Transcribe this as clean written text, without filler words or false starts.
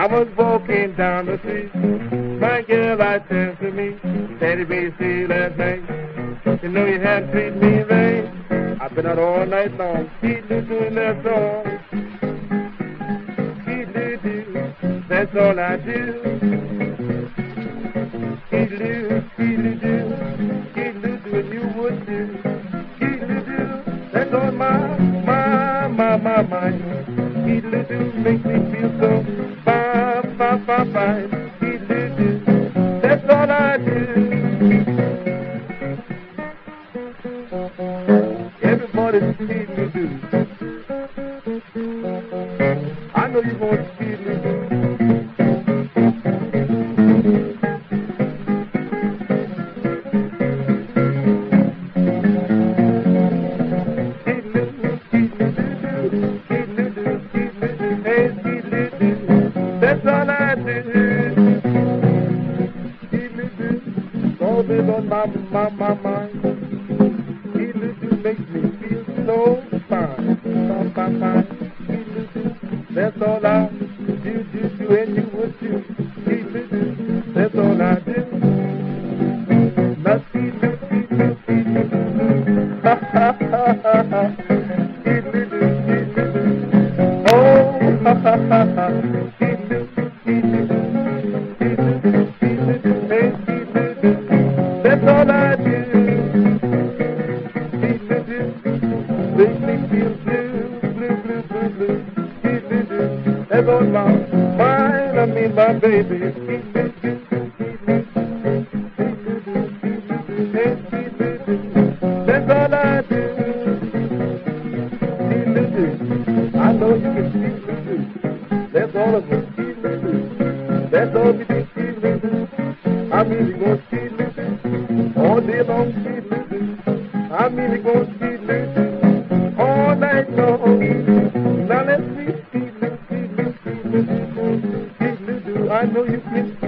was walking down the street. My girl, I turned to me. Daddy, baby, see you last night. You know you had to treat me right. I've been out all night long. Keep doing that song. Keep do. That's all I do. Keep do. And you would do. Keep do. That's on my mind. Keep do. Makes me feel so fine. Keep do. That's all I do. Everybody's feeding me do. I know you're going to feed me do. That's all I do. Keep me do. All this on my mind. Makes me feel so fine. That's all I do, and you would do. That's all I do. Now see, oh, that's all I do. Makes me feel blue. That's on my mind, I mean my baby. That's all I do. I know you can see me do. That's all of us. That's all we do. I mean we gonna see me all day long. I mean we gonna see all night long. Now let's see, I know you can.